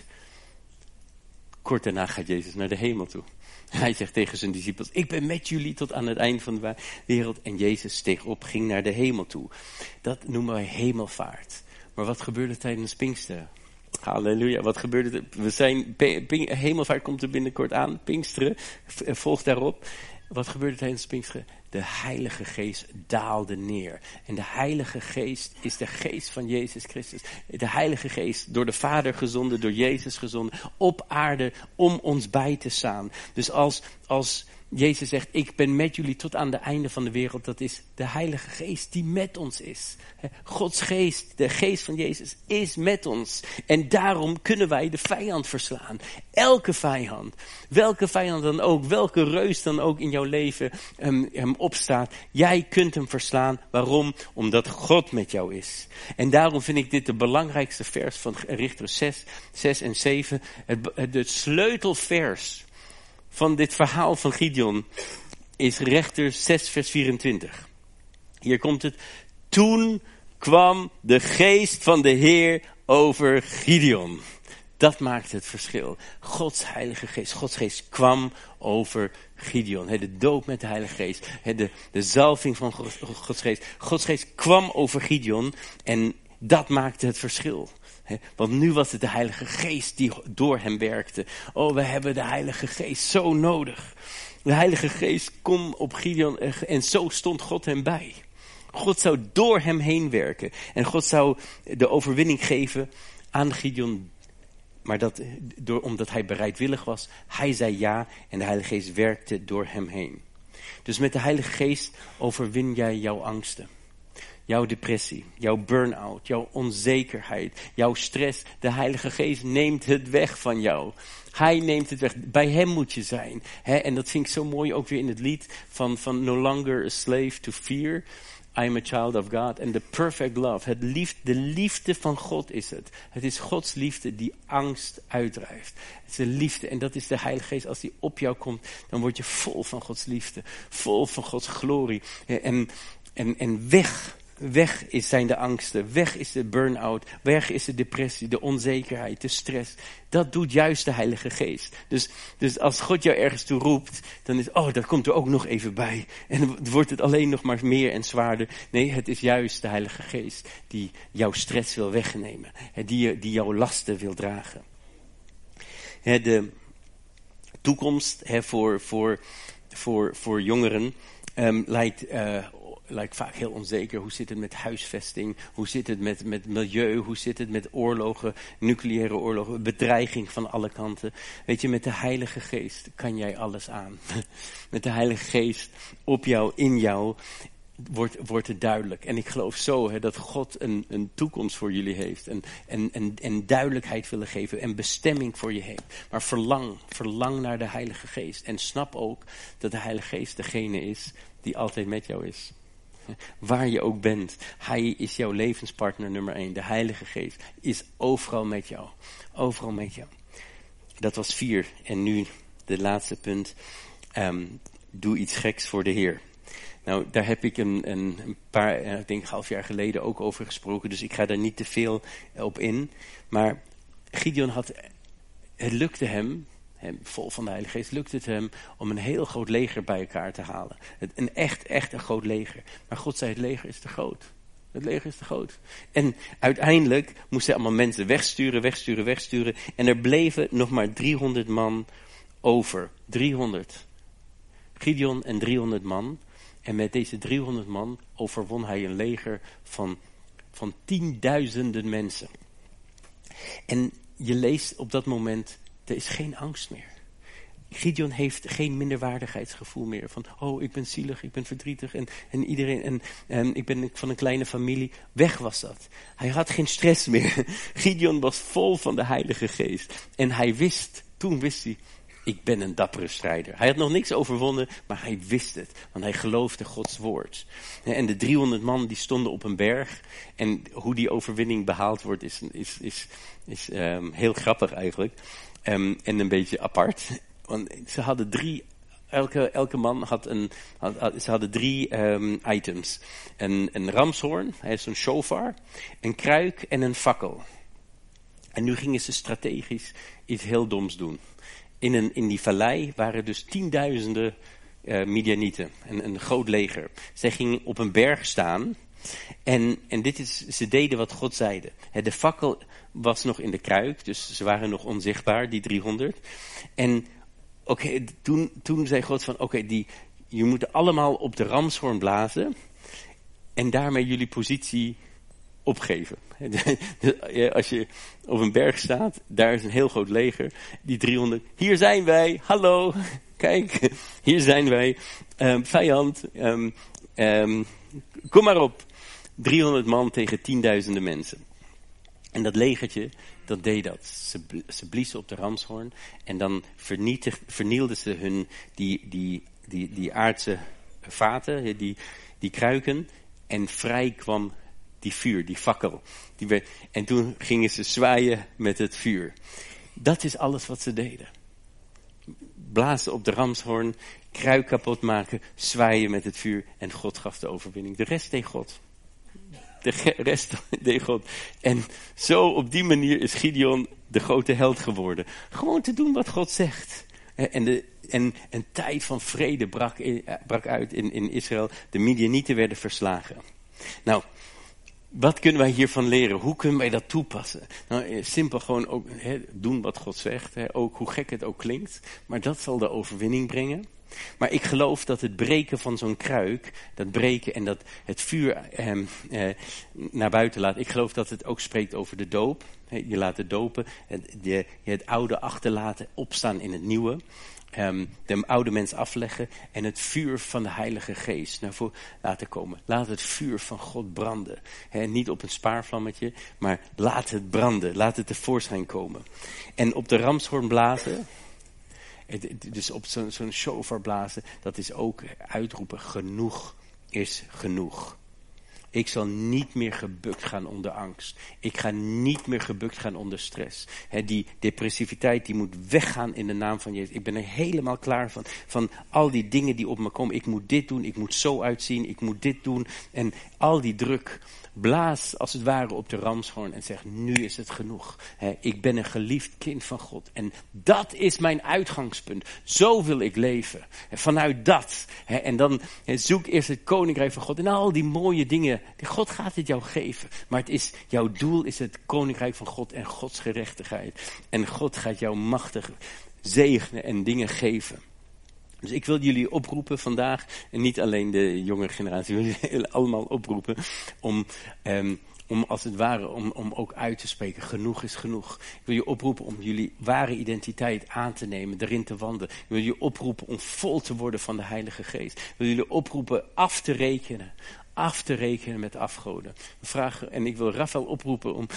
kort daarna gaat Jezus naar de hemel toe. Hij zegt tegen zijn discipels, ik ben met jullie tot aan het eind van de wereld. En Jezus steeg op, ging naar de hemel toe. Dat noemen wij hemelvaart. Maar wat gebeurde tijdens Pinksteren? Halleluja, wat gebeurde er? We zijn, ping, hemelvaart komt er binnenkort aan, Pinksteren volgt daarop. Wat gebeurde tijdens Pinksteren? De Heilige Geest daalde neer. En de Heilige Geest is de geest van Jezus Christus. De Heilige Geest, door de Vader gezonden, door Jezus gezonden, op aarde om ons bij te staan. Dus als, als Jezus zegt, ik ben met jullie tot aan de einde van de wereld. Dat is de Heilige Geest die met ons is. Gods geest, de geest van Jezus is met ons. En daarom kunnen wij de vijand verslaan. Elke vijand, welke vijand dan ook, welke reus dan ook in jouw leven um, hem opstaat. Jij kunt hem verslaan. Waarom? Omdat God met jou is. En daarom vind ik dit de belangrijkste vers van Richter zes, zes en zeven. Het, het, het sleutelvers van dit verhaal van Gideon is Rechter zes vers vierentwintig. Hier komt het. Toen kwam de geest van de Heer over Gideon. Dat maakt het verschil. Gods heilige geest. Gods geest kwam over Gideon. De doop met de heilige geest. De, de zalving van Gods geest. Gods geest kwam over Gideon. En dat maakte het verschil. Want nu was het de Heilige Geest die door hem werkte. Oh, we hebben de Heilige Geest zo nodig. De Heilige Geest kwam op Gideon en zo stond God hem bij. God zou door hem heen werken. En God zou de overwinning geven aan Gideon. Maar dat, door, omdat hij bereidwillig was, hij zei ja en de Heilige Geest werkte door hem heen. Dus met de Heilige Geest overwin jij jouw angsten. Jouw depressie, jouw burn-out, jouw onzekerheid, jouw stress. De Heilige Geest neemt het weg van jou. Hij neemt het weg. Bij hem moet je zijn. He, en dat vind ik zo mooi ook weer in het lied van, van No Longer a Slave to Fear. I am a child of God. And the perfect love. Het liefde, de liefde van God is het. Het is Gods liefde die angst uitdrijft. Het is de liefde. En dat is de Heilige Geest. Als die op jou komt, dan word je vol van Gods liefde. Vol van Gods glorie. En, en, en weg. Weg is zijn de angsten, weg is de burn-out, weg is de depressie, de onzekerheid, de stress. Dat doet juist de Heilige Geest. Dus, dus als God jou ergens toe roept, dan is, oh, dat komt er ook nog even bij. En dan wordt het alleen nog maar meer en zwaarder. Nee, het is juist de Heilige Geest die jouw stress wil wegnemen. Die, die jouw lasten wil dragen. De toekomst he, voor, voor, voor, voor jongeren um, lijkt... Uh, lijkt vaak heel onzeker. Hoe zit het met huisvesting? Hoe zit het met, met milieu? Hoe zit het met oorlogen, nucleaire oorlogen, bedreiging van alle kanten? Weet je, met de Heilige Geest kan jij alles aan. Met de Heilige Geest op jou, in jou, wordt, wordt het duidelijk. En ik geloof zo hè, dat God een, een toekomst voor jullie heeft. En, en, en, en duidelijkheid willen geven. En bestemming voor je heeft. Maar verlang, verlang naar de Heilige Geest. En snap ook dat de Heilige Geest degene is die altijd met jou is. Waar je ook bent. Hij is jouw levenspartner nummer één. De Heilige Geest is overal met jou. Overal met jou. Dat was vier. En nu de laatste punt. Um, doe iets geks voor de Heer. Nou, daar heb ik een, een, een paar, ik denk een half jaar geleden ook over gesproken. Dus ik ga daar niet te veel op in. Maar Gideon had, het lukte hem... En vol van de Heilige Geest lukte het hem om een heel groot leger bij elkaar te halen. Een echt, echt een groot leger. Maar God zei, het leger is te groot. Het leger is te groot. En uiteindelijk moesten allemaal mensen wegsturen, wegsturen, wegsturen. En er bleven nog maar driehonderd man over. driehonderd. Gideon en driehonderd man. En met deze driehonderd man overwon hij een leger van, van tienduizenden mensen. En je leest op dat moment... Er is geen angst meer. Gideon heeft geen minderwaardigheidsgevoel meer. Van, oh, ik ben zielig, ik ben verdrietig. En, en iedereen, en, en ik ben van een kleine familie. Weg was dat. Hij had geen stress meer. Gideon was vol van de Heilige Geest. En hij wist, toen wist hij, ik ben een dappere strijder. Hij had nog niks overwonnen, maar hij wist het. Want hij geloofde Gods woord. En de driehonderd man die stonden op een berg. En hoe die overwinning behaald wordt is, is, is, is um, heel grappig eigenlijk. Um, en een beetje apart. Want ze hadden drie, elke, elke man had een, had, had, ze hadden drie um, items. Een, een ramshoorn, hij is een shofar, een kruik en een fakkel. En nu gingen ze strategisch iets heel doms doen. In, een, in die vallei waren dus tienduizenden uh, Midianieten, een, een groot leger. Zij gingen op een berg staan. En, en dit is, ze deden wat God zeide. De fakkel was nog in de kruik, dus ze waren nog onzichtbaar, die driehonderd. En oké, okay, toen, toen zei God van, oké, okay, die, je moet allemaal op de ramshoorn blazen. En daarmee jullie positie opgeven. Als je op een berg staat, daar is een heel groot leger. Die driehonderd, hier zijn wij, hallo, kijk, hier zijn wij, um, vijand, um, um, kom maar op. driehonderd man tegen tienduizenden mensen. En dat legertje, dat deed dat. Ze, ze bliezen op de ramshoorn en dan vernietig, vernielden ze hun, die, die, die, die aardse vaten, die, die kruiken. En vrij kwam die vuur, die fakkel. Die werd, en toen gingen ze zwaaien met het vuur. Dat is alles wat ze deden. Blazen op de ramshoorn, kruik kapot maken, zwaaien met het vuur. En God gaf de overwinning. De rest deed God. De rest deed God. En zo op die manier is Gideon de grote held geworden. Gewoon te doen wat God zegt. En, de, en een tijd van vrede brak, in, brak uit in, in Israël. De Midianieten werden verslagen. Nou, wat kunnen wij hiervan leren? Hoe kunnen wij dat toepassen? Nou, simpel gewoon ook he, doen wat God zegt. He, ook hoe gek het ook klinkt. Maar dat zal de overwinning brengen. Maar ik geloof dat het breken van zo'n kruik, dat breken en dat het vuur eh, eh, naar buiten laat. Ik geloof dat het ook spreekt over de doop. He, je laat het dopen, het, de, het oude achterlaten, opstaan in het nieuwe. Um, de oude mens afleggen en het vuur van de Heilige Geest naar voren laten komen. Laat het vuur van God branden. He, niet op een spaarvlammetje, maar laat het branden. Laat het tevoorschijn komen. En op de ramshoorn blazen, dus op zo'n, zo'n shofar blazen, dat is ook uitroepen, genoeg is genoeg. Ik zal niet meer gebukt gaan onder angst. Ik ga niet meer gebukt gaan onder stress. He, die depressiviteit die moet weggaan in de naam van Jezus. Ik ben er helemaal klaar van. Van al die dingen die op me komen. Ik moet dit doen, ik moet zo uitzien, ik moet dit doen. En al die druk. Blaas als het ware op de ramshoorn en zeg, nu is het genoeg. He, ik ben een geliefd kind van God. En dat is mijn uitgangspunt. Zo wil ik leven. He, vanuit dat. He, en dan he, zoek eerst het koninkrijk van God. En al die mooie dingen. God gaat het jou geven. Maar het is, jouw doel is het koninkrijk van God en Gods gerechtigheid. En God gaat jou machtig zegenen en dingen geven. Dus ik wil jullie oproepen vandaag, en niet alleen de jonge generatie, ik wil jullie allemaal oproepen om, um, om als het ware, om, om ook uit te spreken, genoeg is genoeg. Ik wil je oproepen om jullie ware identiteit aan te nemen, erin te wandelen. Ik wil je oproepen om vol te worden van de Heilige Geest. Ik wil jullie oproepen af te rekenen. Af te rekenen met afgoden. Vragen, en ik wil Rafael oproepen om,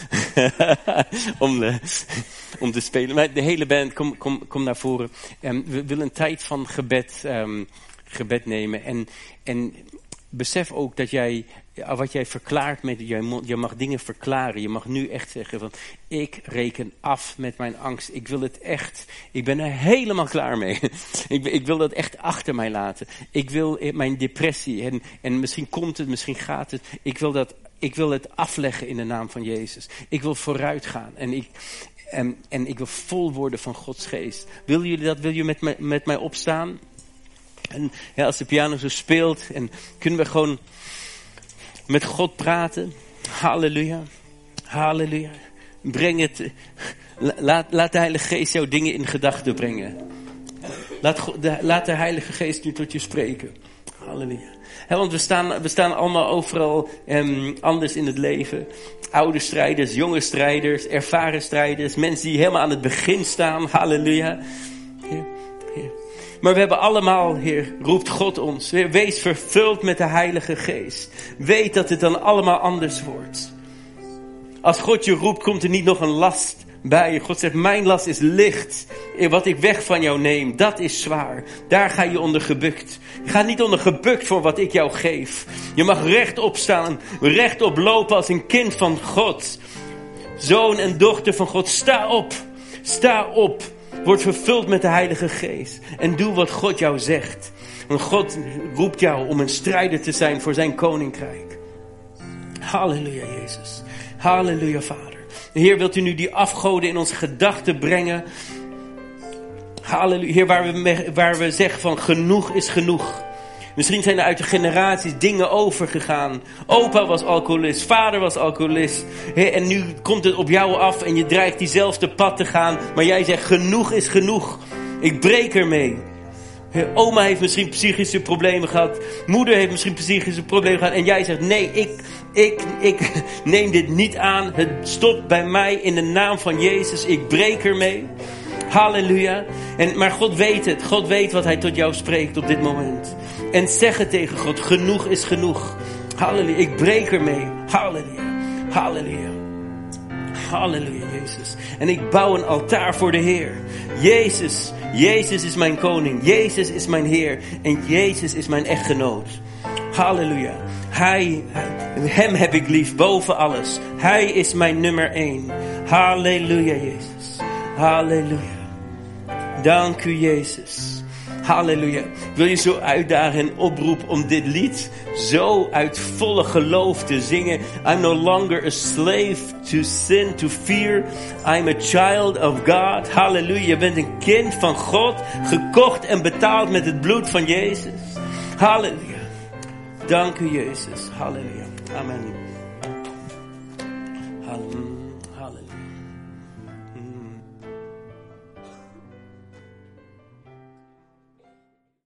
om, de, om te spelen. Maar de hele band, kom, kom, kom naar voren. Um, we willen een tijd van gebed, um, gebed nemen. En, en besef ook dat jij, wat jij verklaart, met, jij, je mag dingen verklaren. Je mag nu echt zeggen van, ik reken af met mijn angst. Ik wil het echt, ik ben er helemaal klaar mee. ik, ik wil dat echt achter mij laten. Ik wil mijn depressie, en, en misschien komt het, misschien gaat het. Ik wil dat, ik wil het afleggen in de naam van Jezus. Ik wil vooruit gaan en ik... En, en ik wil vol worden van Gods geest. Willen jullie dat? Wil je met mij, met mij opstaan? En ja, als de piano zo speelt, en kunnen we gewoon met God praten. Halleluja. Halleluja. Breng het. Laat, laat de Heilige Geest jouw dingen in gedachten brengen. Laat, God, de, laat de Heilige Geest nu tot je spreken. Halleluja. He, want we staan, we staan allemaal overal um, anders in het leven. Oude strijders, jonge strijders, ervaren strijders. Mensen die helemaal aan het begin staan. Halleluja. Heer, Heer. Maar we hebben allemaal, Heer, roept God ons. Heer, wees vervuld met de Heilige Geest. Weet dat het dan allemaal anders wordt. Als God je roept, komt er niet nog een last bij je. God zegt, mijn last is licht. Wat ik weg van jou neem, dat is zwaar. Daar ga je onder gebukt. Je gaat niet onder gebukt voor wat ik jou geef. Je mag rechtop staan, rechtop lopen als een kind van God. Zoon en dochter van God, sta op. Sta op. Word vervuld met de Heilige Geest. En doe wat God jou zegt. Want God roept jou om een strijder te zijn voor zijn koninkrijk. Halleluja, Jezus. Halleluja, Vader. Heer, wilt u nu die afgoden in onze gedachten brengen? Halleluja. Heer, waar we, waar we zeggen van genoeg is genoeg. Misschien zijn er uit de generaties dingen overgegaan. Opa was alcoholist, vader was alcoholist. Heer, en nu komt het op jou af en je dreigt diezelfde pad te gaan. Maar jij zegt genoeg is genoeg. Ik breek ermee. Heer, oma heeft misschien psychische problemen gehad. Moeder heeft misschien psychische problemen gehad. En jij zegt nee, ik, ik, ik neem dit niet aan. Het stopt bij mij in de naam van Jezus. Ik breek ermee. Halleluja. En, maar God weet het. God weet wat hij tot jou spreekt op dit moment. En zeg het tegen God. Genoeg is genoeg. Halleluja. Ik breek ermee. Halleluja. Halleluja. Halleluja, Jezus. En ik bouw een altaar voor de Heer. Jezus. Jezus is mijn koning. Jezus is mijn Heer. En Jezus is mijn echtgenoot. Halleluja. Hij, hem heb ik lief boven alles. Hij is mijn nummer één. Halleluja, Jezus. Halleluja. Dank u, Jezus. Halleluja. Ik wil je zo uitdagen en oproepen om dit lied zo uit volle geloof te zingen. I'm no longer a slave to sin, to fear. I'm a child of God. Halleluja. Je bent een kind van God. Gekocht en betaald met het bloed van Jezus. Halleluja. Dank u, Jezus. Halleluja. Amen.